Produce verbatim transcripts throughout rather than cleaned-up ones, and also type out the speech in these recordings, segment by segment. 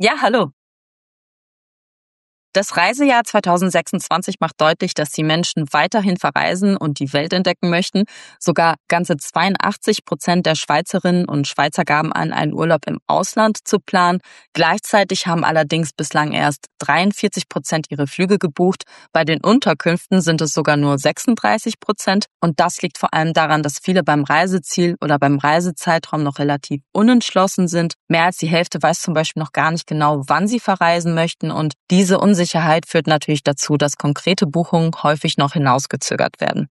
Ja, hallo. Das Reisejahr zwanzig sechsundzwanzig macht deutlich, dass die Menschen weiterhin verreisen und die Welt entdecken möchten. Sogar ganze zweiundachtzig Prozent der Schweizerinnen und Schweizer gaben an, einen Urlaub im Ausland zu planen. Gleichzeitig haben allerdings bislang erst dreiundvierzig Prozent ihre Flüge gebucht. Bei den Unterkünften sind es sogar nur sechsunddreißig Prozent. Und das liegt vor allem daran, dass viele beim Reiseziel oder beim Reisezeitraum noch relativ unentschlossen sind. Mehr als die Hälfte weiß zum Beispiel noch gar nicht genau, wann sie verreisen möchten, und diese Unsicherheit Sicherheit führt natürlich dazu, dass konkrete Buchungen häufig noch hinausgezögert werden.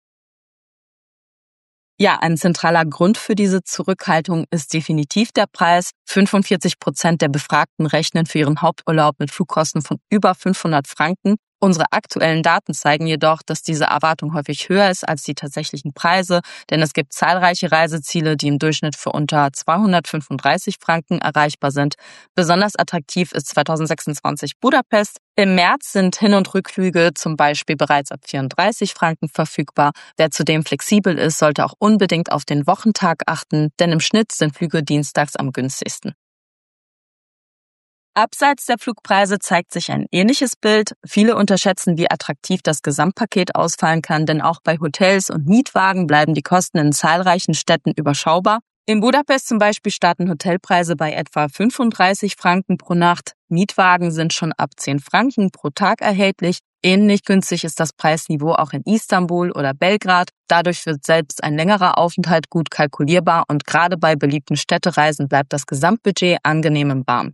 Ja, ein zentraler Grund für diese Zurückhaltung ist definitiv der Preis. fünfundvierzig Prozent der Befragten rechnen für ihren Haupturlaub mit Flugkosten von über fünfhundert Franken. Unsere aktuellen Daten zeigen jedoch, dass diese Erwartung häufig höher ist als die tatsächlichen Preise, denn es gibt zahlreiche Reiseziele, die im Durchschnitt für unter zweihundertfünfunddreißig Franken erreichbar sind. Besonders attraktiv ist zwanzig sechsundzwanzig Budapest. Im März sind Hin- und Rückflüge zum Beispiel bereits ab vierunddreißig Franken verfügbar. Wer zudem flexibel ist, sollte auch unbedingt auf den Wochentag achten, denn im Schnitt sind Flüge dienstags am günstigsten. Abseits der Flugpreise zeigt sich ein ähnliches Bild. Viele unterschätzen, wie attraktiv das Gesamtpaket ausfallen kann, denn auch bei Hotels und Mietwagen bleiben die Kosten in zahlreichen Städten überschaubar. In Budapest zum Beispiel starten Hotelpreise bei etwa fünfunddreißig Franken pro Nacht. Mietwagen sind schon ab zehn Franken pro Tag erhältlich. Ähnlich günstig ist das Preisniveau auch in Istanbul oder Belgrad. Dadurch wird selbst ein längerer Aufenthalt gut kalkulierbar, und gerade bei beliebten Städtereisen bleibt das Gesamtbudget angenehm im Rahmen.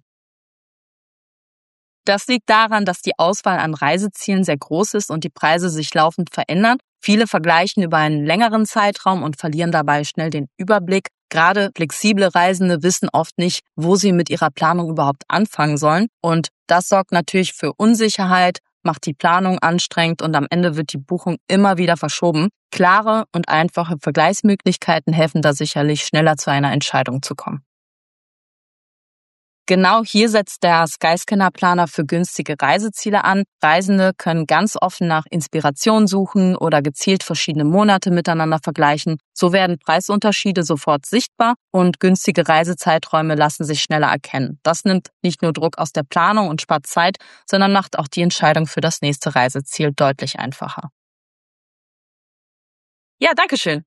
Das liegt daran, dass die Auswahl an Reisezielen sehr groß ist und die Preise sich laufend verändern. Viele vergleichen über einen längeren Zeitraum und verlieren dabei schnell den Überblick. Gerade flexible Reisende wissen oft nicht, wo sie mit ihrer Planung überhaupt anfangen sollen. Und das sorgt natürlich für Unsicherheit, macht die Planung anstrengend, und am Ende wird die Buchung immer wieder verschoben. Klare und einfache Vergleichsmöglichkeiten helfen da sicherlich, schneller zu einer Entscheidung zu kommen. Genau hier setzt der Skyscanner-Planer für günstige Reiseziele an. Reisende können ganz offen nach Inspiration suchen oder gezielt verschiedene Monate miteinander vergleichen. So werden Preisunterschiede sofort sichtbar und günstige Reisezeiträume lassen sich schneller erkennen. Das nimmt nicht nur Druck aus der Planung und spart Zeit, sondern macht auch die Entscheidung für das nächste Reiseziel deutlich einfacher. Ja, danke schön.